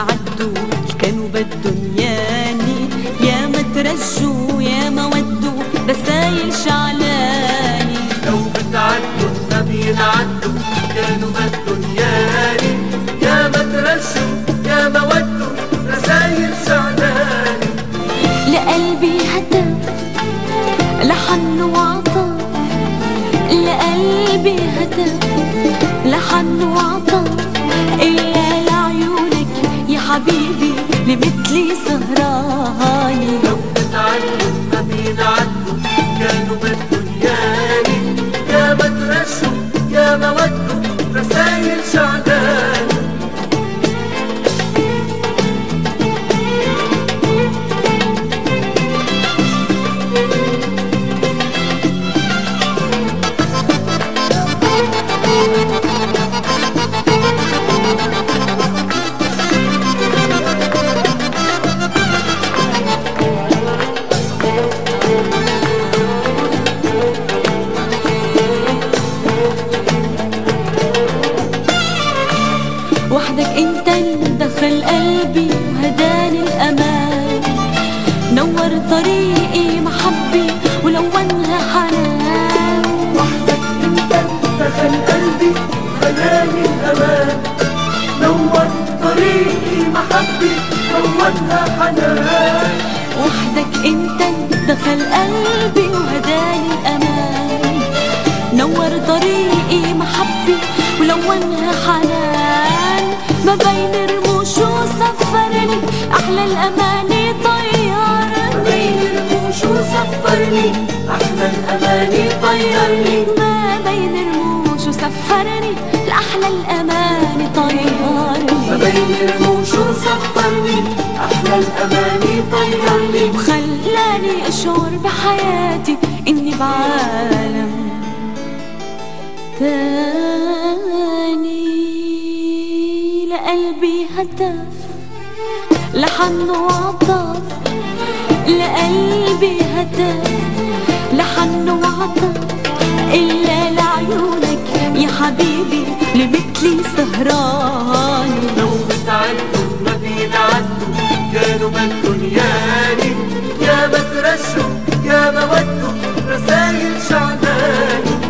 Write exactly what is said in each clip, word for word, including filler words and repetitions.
عدوا كانوا بدهم ياني، يا ما ترجوا يا ما ودوا رسايل شعلاني. لو بتعدوا ما بينعدوا كانوا بدهم ياني، يا ما ترجوا يا ما ودوا رسايل شعلاني. لقلبي هتف لحن وعطف، لقلبي هتف لحن وعطف، إلا لعيونك يا حبيبي لمثلي سهراني. لو بتعدوا ما بينعدوا كانوا بدهم ياني، يا ما ترجوا يا ما ودوا رسايل شعلاني. وحدك انت اللي دخل قلبي وهداني الامان، نور طريقي محبي ولونها حنان. وحدك انت اللي دخل قلبي وهداني الامان، نور طريقي محبي لونها حنان. وحدك انت اللي دخل قلبي وهداني الامان، نور طريقي محبي ولونها حنان. ما بين رموشه سفرني احلى الاماني طيرني، ما بين رموشه سفرني احلى الاماني طيرني. ما بين رموشه سفرني لاحلى الاماني طيرني. ما بين رموشه سفرني احلى الاماني طيرني. وخلاني اشعر بحياتي اني بعالم تاني. لقلبي هتف لحن وعطف، لقلبي هتف لحن وعطف، إلا لعيونك يا حبيبي لمثلي سهراني. لو بتعدوا ما بينعدوا كانوا بدهم ياني، يا ما ترجوا يا ما ودوا رسايل شعلاني.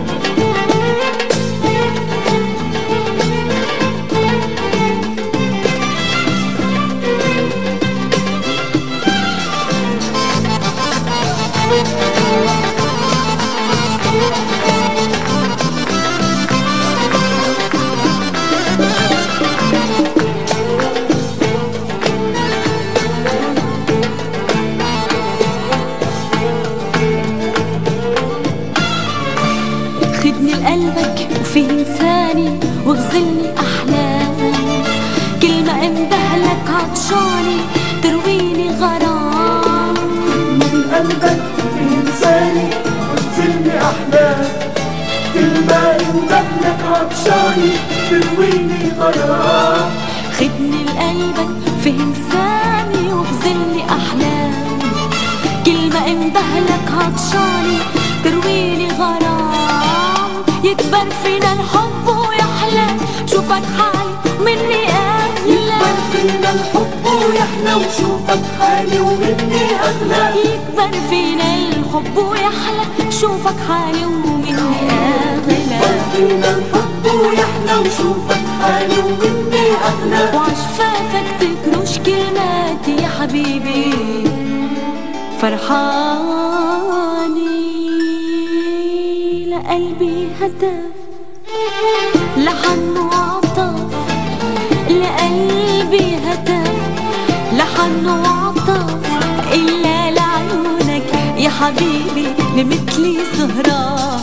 خدني لقلبك وفي انساني واغزلني احلامي، كل ما اندهلك عطشاني ترويني غرام. من قلبك في لساني واغزلني احلام، كل ما اندهلك عطشاني ترويني غرام. خدني لقلبك في انساني واغزلني احلام، كل ما اندهلك عطشاني ترويني غرام. يكبر فينا الحب ويحلى شوفك حالي مني اغلى، يكبر فينا الحب ويحلى وشوفك حالي ومني اغلى. يكبر فينا الحب ويحلى شوفك حالي ومني اغلى. يكبر فينا الحب ويحلى وشوفك حالي ومني اغلى. وعشفافك تكرش كلماتي يا حبيبي فرحاني. لقلبي هتف لحن وعطف، لقلبي هتف لحن وعطف، إلا لعيونك يا حبيبي لمثلي سهران.